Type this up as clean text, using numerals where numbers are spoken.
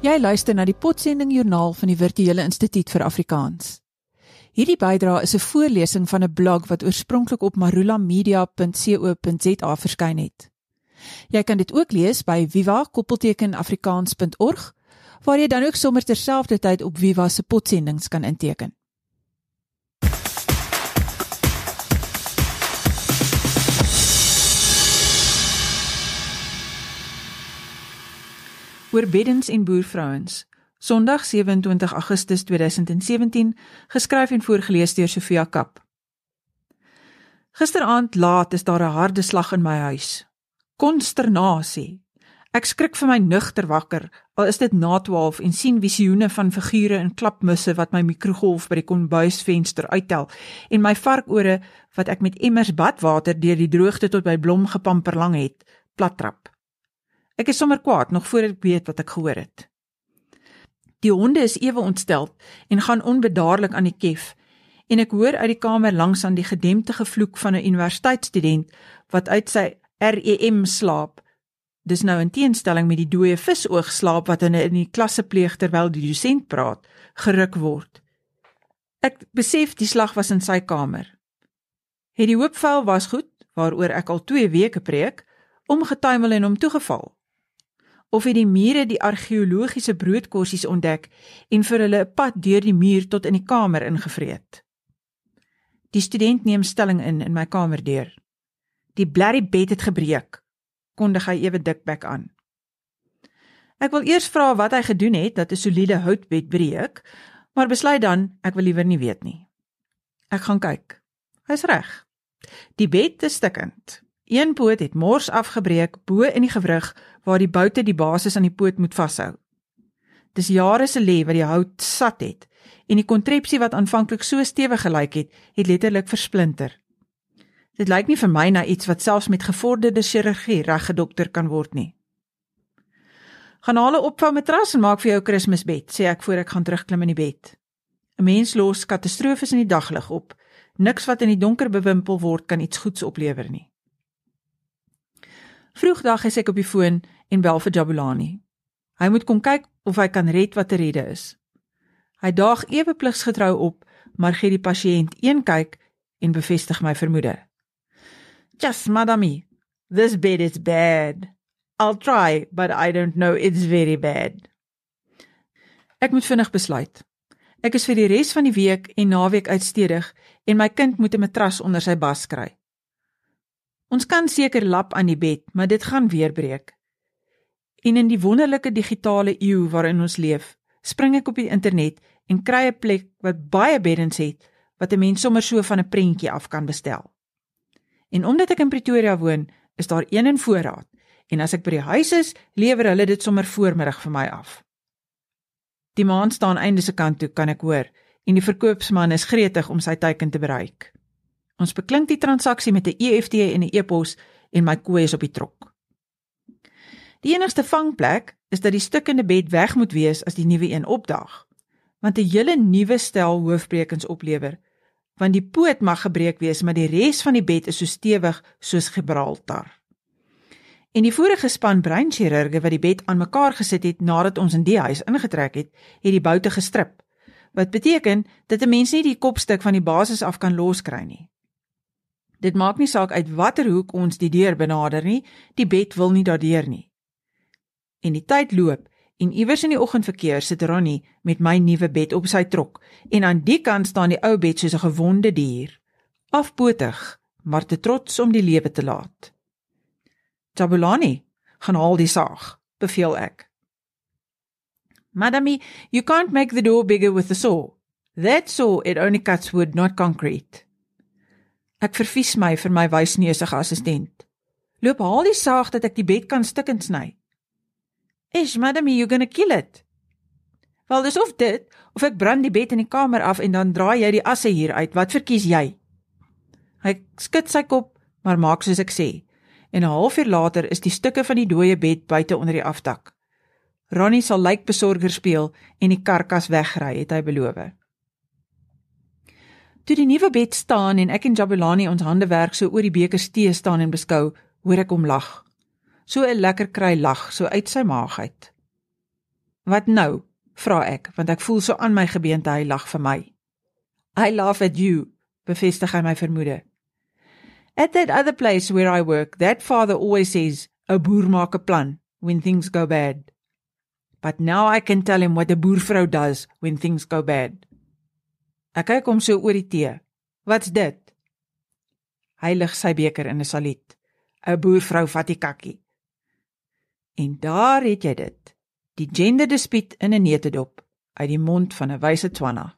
Jy luister na die Potsending Joernaal van die Virtuele Instituut vir Afrikaans. Hierdie bydra is 'n voorlesing van 'n blog wat oorspronklik op marulamedia.co.za verskyn het. Jy kan dit ook lees by viva-afrikaans.org, waar jy dan ook sommer terselfdertyd op Viva se potsendings kan inteken. Oor beddens en boervrouens, Sondag 27 Augustus 2017, geskryf en voorgelees deur Sofia Kap. Gisteraand laat is daar 'n harde slag in my huis. Konsternasie. Ek skrik vir my nugter wakker, al is dit na 12 en sien visioene van figure in klapmusse wat my mikrogolf by die kombuisvenster uittel en my varkore wat ek met emmers badwater deur die droogte tot by blom gepamper lang het, plattrap. Ek is sommer kwaad, nog voor ek weet wat ek gehoor het. Die honde is ewe ontsteld en gaan onbedaarlik aan die kef, en ek hoor uit die kamer langs aan die gedempte gevloek van 'n universiteitsstudent wat uit sy REM slaap, dis nou in teenstelling met die dooie visoog slaap wat in die klasse pleeg terwyl die dosent praat, geruk word. Ek besef die slag was in sy kamer. Het die hoopvuil was goed, waaroor ek al 2 weke preek, omgetuimel en hom toegeval? Of het die mure die argeologiese broodkorsies ontdek en vir hulle 'n pad deur die muur tot in die kamer ingevreet? Die student neem stelling in my kamerdeur. Die blerrie bed het gebreek, kondig hy ewe dikbek aan. Ek wil eers vra wat hy gedoen het dat 'n soliede houtbed breek, maar besluit dan, ek wil liewer nie weet nie. Ek gaan kyk. Hy's reg. Die bed is stikkend. Een poot het mors afgebreek bo in die gewrig waar die boute die basis aan die poot moet vashou. Dis jare se lê wat die hout sat het en die kontrepsie wat aanvanklik so stewig gelyk het letterlik versplinter. Dit lyk nie vir my na iets wat selfs met gevorderde chirurgie reggedokter kan word nie. Gaan haal 'n opvoumatras en maak vir jou Kersbed, sê ek voor ek gaan terugklim in die bed. 'n Mens los katastrofes in die daglig op. Niks wat in die donker bewimpel word kan iets goeds oplewer nie. Vroegdag is ek op die foon en bel vir Jabulani. Hy moet kom kyk of hy kan red wat te redde is. Hy daag ewe pligsgetrou op, maar gee die pasiënt een kyk en bevestig my vermoede. Just, madamie, this bed is bad. I'll try, but I don't know it's very bad. Ek moet vinnig besluit. Ek is vir die res van die week en naweek uitstedig en my kind moet 'n matras onder sy bas kry. Ons kan seker lap aan die bed, maar dit gaan weer breek. En in die wonderlike digitale eeu waarin ons leef, spring ek op die internet en kry 'n plek wat baie beddens het, wat 'n mens sommer so van 'n prentjie af kan bestel. En omdat ek in Pretoria woon, is daar een in voorraad, en as ek by die huis is, lewer hulle dit sommer voormiddag vir my af. Die maan staan einde se kant toe, kan ek hoor, en die verkoopsman is gretig om sy teiken te bereik. Ons beklink die transaksie met 'n EFT en 'n e-pos en my kooi is op die trok. Die enigste vangplek is dat die stukkende bed weg moet wees as die nuwe een opdaag, want 'n hele nuwe stel hoofbrekens oplewer, want die poot mag gebreek wees, maar die res van die bed is so stewig soos Gibraltar. En die vorige span breinchirurge wat die bed aan mekaar gesit het nadat ons in die huis ingetrek het die boute gestrip, wat beteken dat 'n mens nie die kopstuk van die basis af kan loskry nie. Dit maak nie saak uit watter hoek ons die deur benader nie, die bed wil nie daardeur nie. En die tyd loop, en iewers in die oggendverkeer sit Ronnie met my nuwe bed op sy trok, en aan die kant staan die ou bed soos 'n gewonde dier, afpotig, maar te trots om die lewe te laat. Jabulani, gaan haal die saag, beveel ek. Madamie, you can't make the door bigger with a saw. That saw, it only cuts wood, not concrete. Ek vervies my vir my wysneusige assistent. Loop haal die saag dat ek die bed kan stukkend sny. Ish, madamie, you're gonna kill it. Wel, dis of dit, of ek brand die bed in die kamer af en dan draai jy die asse hier uit, wat verkies jy? Hy skud sy kop, maar maak soos ek sê, en 'n halfuur later is die stukke van die dooie bed buite onder die afdak. Ronnie sal lijkbesorger speel en die karkas wegry, het hy beloof. Toe die nuwe bed staan en ek en Jabulani ons hande werk so oor die bekers tee staan en beskou, hoor ek hom lag. So 'n lekker kry lag, so uit sy maag uit. Wat nou? Vra ek, want ek voel so aan my gebeente hy lag vir my. I laugh at you, bevestig hy my vermoede. At that other place where I work, that father always says, 'n boer maak 'n plan when things go bad. But now I can tell him what 'n boervrou does when things go bad. Ek kyk hom so oor die tee. Wat's dit? Hy lig sy beker in 'n saluut. 'n Boervrou vat die kakkie. En daar het jy dit, die genderdispuut in 'n neutedop, uit die mond van 'n wyse Tswana.